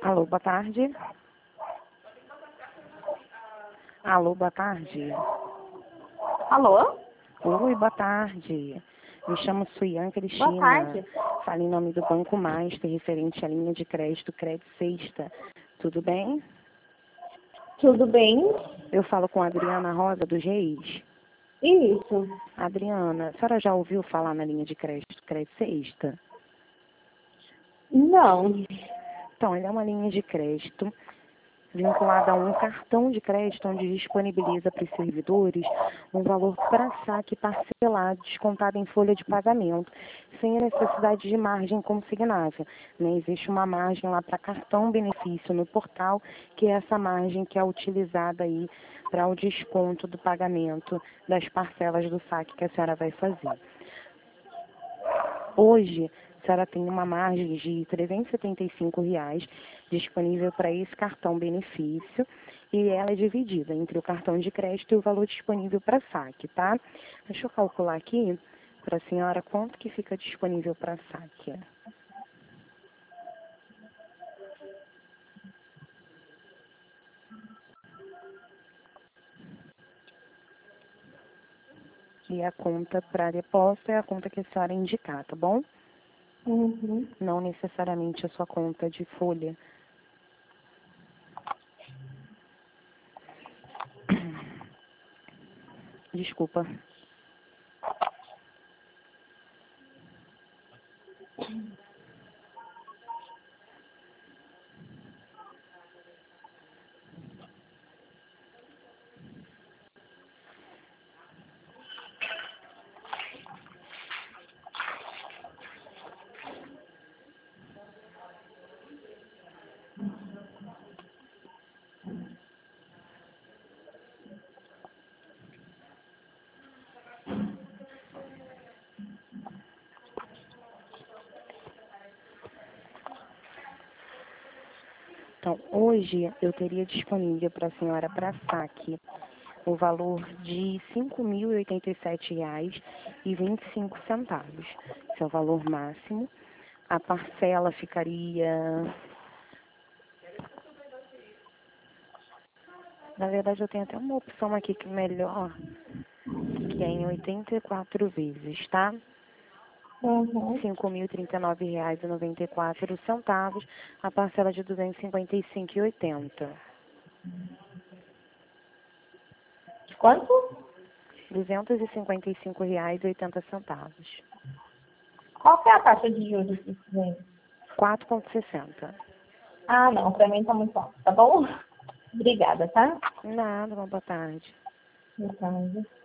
Alô, boa tarde. Alô, boa tarde. Alô? Oi, boa tarde. Me chamo Suian Cristina. Boa tarde. Falo em nome do Banco Master, referente à linha de crédito Sexta. Tudo bem? Tudo bem? Eu falo com a Adriana Rosa, dos Reis. Isso. Adriana, a senhora já ouviu falar na linha de crédito Sexta? Não. Então, ele é uma linha de crédito vinculada a um cartão de crédito onde disponibiliza para os servidores um valor para saque parcelado, descontado em folha de pagamento, sem a necessidade de margem consignável. Né? Existe uma margem lá para cartão benefício no portal, que é essa margem que é utilizada aí para o desconto do pagamento das parcelas do saque que a senhora vai fazer. Hoje, a senhora tem uma margem de R$ 375 disponível para esse cartão benefício e ela é dividida entre o cartão de crédito e o valor disponível para saque, tá? Deixa eu calcular aqui para a senhora quanto que fica disponível para saque. E a conta para depósito é a conta que a senhora indicar, tá bom? Uhum. Não necessariamente a sua conta de folha. Desculpa. Então, hoje eu teria disponível para a senhora para saque o valor de R$ 5.087,25. Esse é o valor máximo. A parcela ficaria... Na verdade, eu tenho até uma opção aqui que é melhor, que é em 84 vezes, tá? Uhum. R$ 5.039,94, a parcela de R$ 255,80. Quanto? R$ 255,80. Qual que é a taxa de juros disso daí? 4,60. Ah, não. Pra mim tá muito alto. Tá bom? Obrigada, tá? Nada, uma boa tarde. Boa tarde.